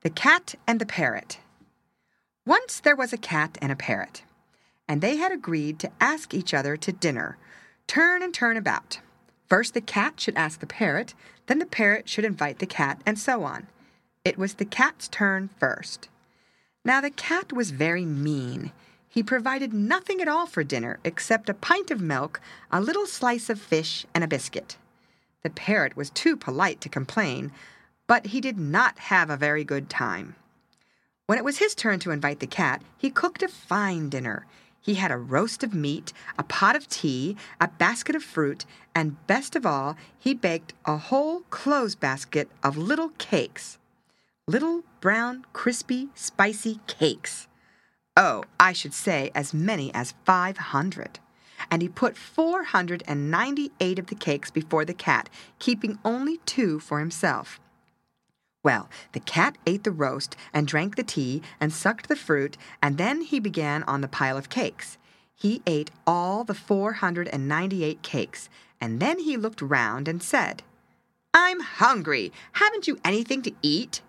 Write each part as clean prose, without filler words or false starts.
The Cat and the Parrot. Once there was a cat and a parrot, and they had agreed to ask each other to dinner, turn and turn about. First the cat should ask the parrot, then the parrot should invite the cat, and so on. It was the cat's turn first. Now the cat was very mean. He provided nothing at all for dinner except a pint of milk, a little slice of fish, and a biscuit. The parrot was too polite to complain, but he did not have a very good time. When it was his turn to invite the cat, he cooked a fine dinner. He had a roast of meat, a pot of tea, a basket of fruit, and best of all, he baked a whole clothes basket of little cakes. Little, brown, crispy, spicy cakes. Oh, I should say as many as 500. And he put 498 of the cakes before the cat, keeping only 2 for himself. Well, the cat ate the roast and drank the tea and sucked the fruit, and then he began on the pile of cakes. He ate all the 498 cakes, and then he looked round and said, "I'm hungry. Haven't you anything to eat?"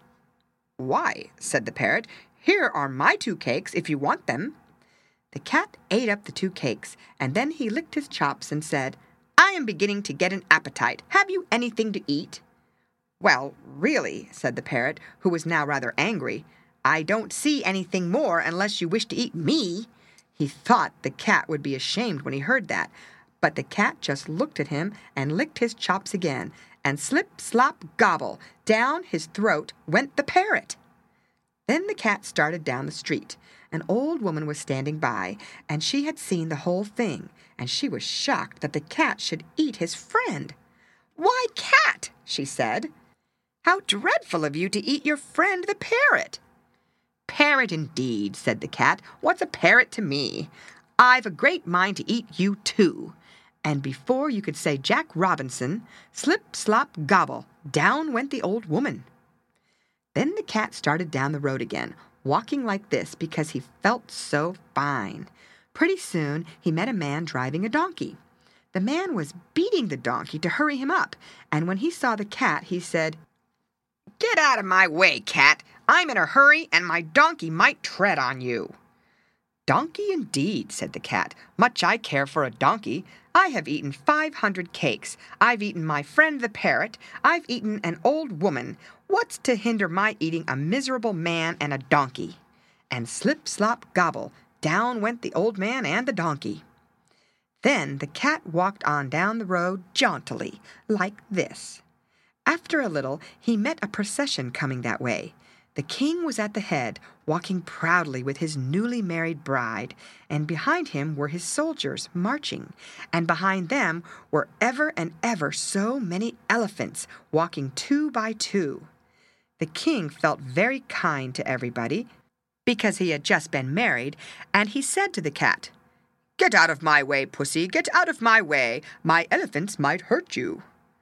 "Why," said the parrot, "here are my 2 cakes if you want them." The cat ate up the 2 cakes, and then he licked his chops and said, "I am beginning to get an appetite. Have you anything to eat?" "Well, really," said the parrot, who was now rather angry, "I don't see anything more unless you wish to eat me." He thought the cat would be ashamed when he heard that, but the cat just looked at him and licked his chops again, and slip, slop, gobble, down his throat went the parrot. Then the cat started down the street. An old woman was standing by, and she had seen the whole thing, and she was shocked that the cat should eat his friend. "Why, cat," she said, "how dreadful of you to eat your friend the parrot." "Parrot indeed," said the cat. "What's a parrot to me? I've a great mind to eat you too." And before you could say Jack Robinson, slip, slop, gobble, down went the old woman. Then the cat started down the road again, walking like this because he felt so fine. Pretty soon he met a man driving a donkey. The man was beating the donkey to hurry him up, and when he saw the cat, he said, "Get out of my way, cat. I'm in a hurry, and my donkey might tread on you." "Donkey indeed," said the cat. "Much I care for a donkey. I have eaten 500 cakes. I've eaten my friend the parrot. I've eaten an old woman. What's to hinder my eating a miserable man and a donkey?" And slip, slop, gobble, down went the old man and the donkey. Then the cat walked on down the road jauntily, like this. After a little, he met a procession coming that way. The king was at the head, walking proudly with his newly married bride, and behind him were his soldiers marching, and behind them were ever and ever so many elephants walking 2 by 2. The king felt very kind to everybody, because he had just been married, and he said to the cat, "Get out of my way, pussy, get out of my way. My elephants might hurt you."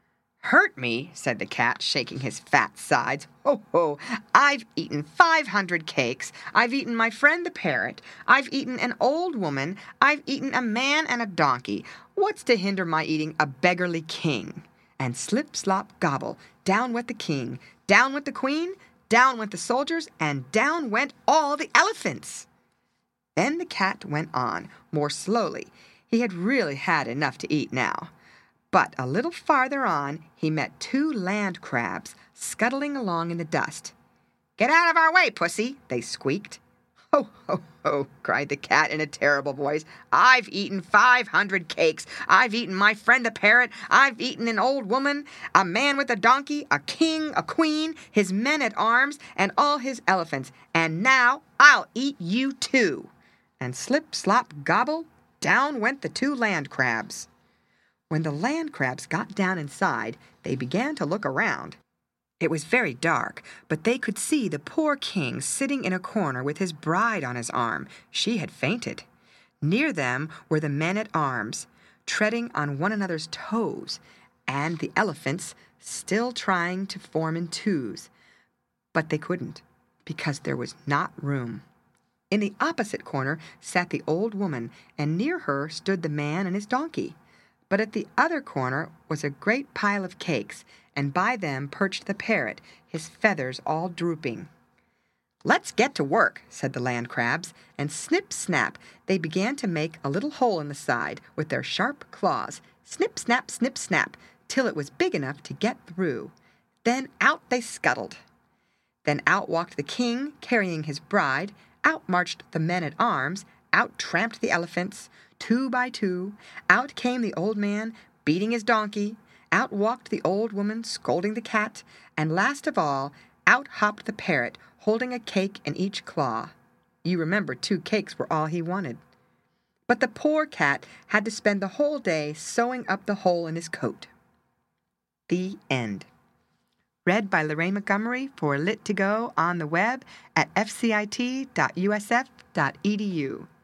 "Hurt me?" said the cat, shaking his fat sides. "Ho, ho! I've eaten 500 cakes. I've eaten my friend the parrot. I've eaten an old woman. I've eaten a man and a donkey. What's to hinder my eating a beggarly king?" And slip, slop, gobble, down went the king, down went the queen, down went the soldiers, and down went all the elephants. Then the cat went on, more slowly. He had really had enough to eat now. But a little farther on, he met 2 land crabs scuttling along in the dust. "Get out of our way, pussy," they squeaked. "Ho, ho, ho," cried the cat in a terrible voice. "I've eaten 500 cakes. I've eaten my friend the parrot. I've eaten an old woman, a man with a donkey, a king, a queen, his men at arms, and all his elephants. And now I'll eat you too." And slip, slop, gobble, down went the 2 land crabs. When the land crabs got down inside, they began to look around. It was very dark, but they could see the poor king sitting in a corner with his bride on his arm. She had fainted. Near them were the men at arms, treading on one another's toes, and the elephants still trying to form in 2s. But they couldn't, because there was not room. In the opposite corner sat the old woman, and near her stood the man and his donkey. But at the other corner was a great pile of cakes, and by them perched the parrot, his feathers all drooping. "Let's get to work," said the land crabs, and snip, snap, they began to make a little hole in the side with their sharp claws, snip, snap, till it was big enough to get through. Then out they scuttled. Then out walked the king, carrying his bride, out marched the men-at-arms, out tramped the elephants, 2 by 2, out came the old man, beating his donkey, out walked the old woman, scolding the cat, and last of all, out hopped the parrot, holding a cake in each claw. You remember 2 cakes were all he wanted. But the poor cat had to spend the whole day sewing up the hole in his coat. The end. Read by Lorraine Montgomery for Lit2Go on the web at fcit.usf.edu.